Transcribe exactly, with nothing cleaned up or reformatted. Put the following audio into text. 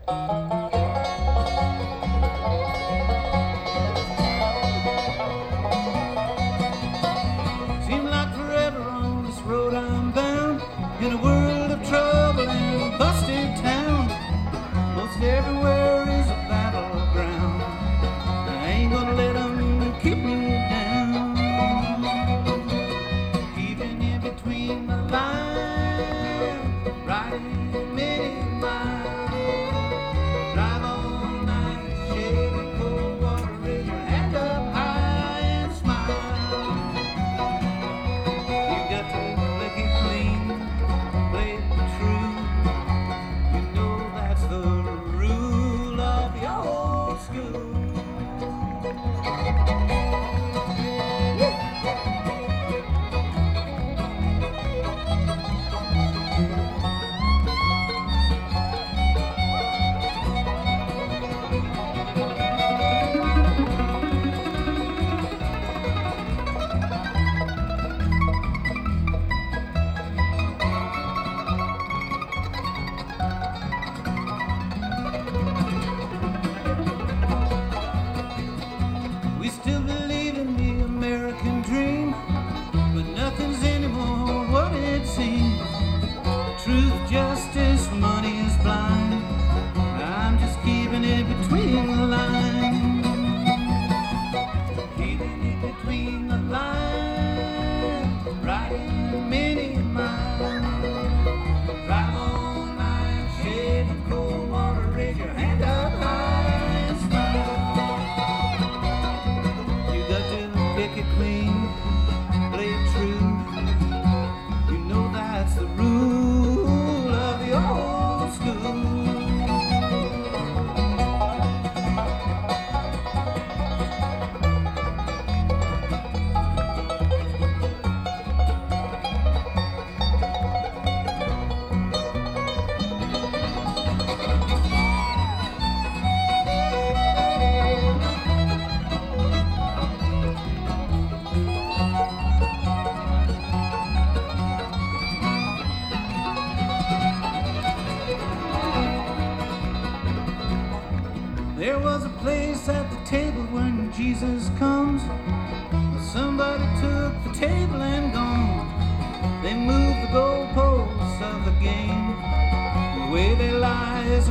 Seems like forever on this road I'm bound, in a world of trouble and a busted town. Most everywhere is a battleground. I ain't gonna let them keep me down. Keeping in between the lines, riding many miles. Drive all night, shaded cold water, raise your hand up high and smile. You got to lick it clean, play it true. You know that's the rule of the old school. We still believe in the American dream, but nothing's anymore what it seems. Truth, justice, money is blind. I'm just keeping it between the lines. Keeping it between the lines, riding many miles. Drive all night, shade the cold water, raise your hand up high and smile. You got to pick it clean, play it true. You know that's the rule of the old school. There was a place at the table when Jesus comes. Somebody took the table and gone. They moved the goalposts of the game. The way they lie is